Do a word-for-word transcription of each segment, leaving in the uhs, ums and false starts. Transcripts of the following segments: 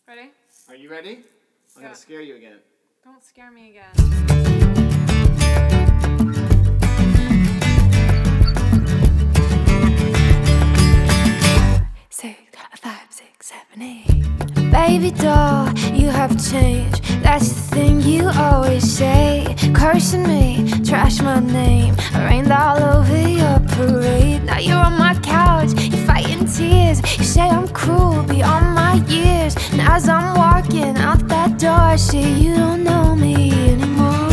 Ready? Are you ready? I'm Yeah. gonna scare you again. Don't scare me again. Six, five, six, seven, eight. Baby doll, you have changed. That's the thing you always say. Cursing me, trash my name. I rained all over your parade. Now you're on my couch, you're fighting tears. You say I'm cruel beyond my years. And as I'm walking out that door, I see you don't know me anymore.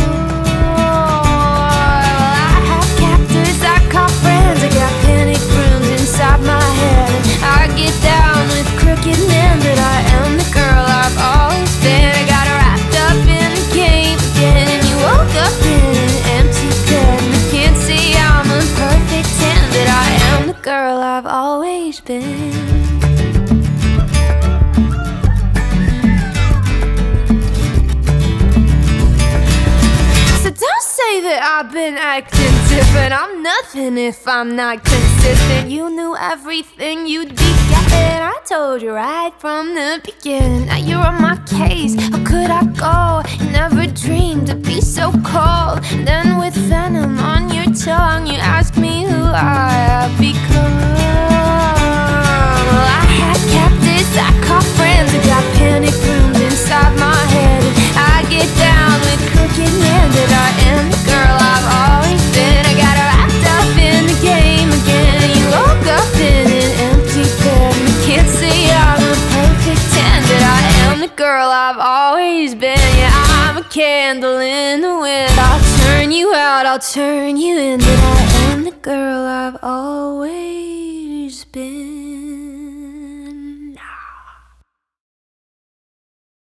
Well, I have captors, I call friends. I got panic rooms inside my head. I get down with crooked men, but I am the girl I've always been. I got wrapped up in the game again, and you woke up in an empty bed. And I can't say I'm a perfect ten, but I am the girl I've always been. So don't say that I've been acting different. I'm nothing if I'm not consistent. You knew everything you'd be getting. I told you right from the beginning. Now you're on my case, how could I go? You never dreamed to be so cold. And then with venom on your tongue, you ask me who I have become. Well, I had captives, I call friends. I got panic rooms inside my head. And I get down with crooked men, but I am the girl I've always been. I got wrapped up in the game again. You woke up in an empty bed. You can't say I'm a perfect ten, but I am the girl I've always been. Yeah, I'm a candle in the wind. I'll turn you out, I'll turn you in, but I am the girl I've always been.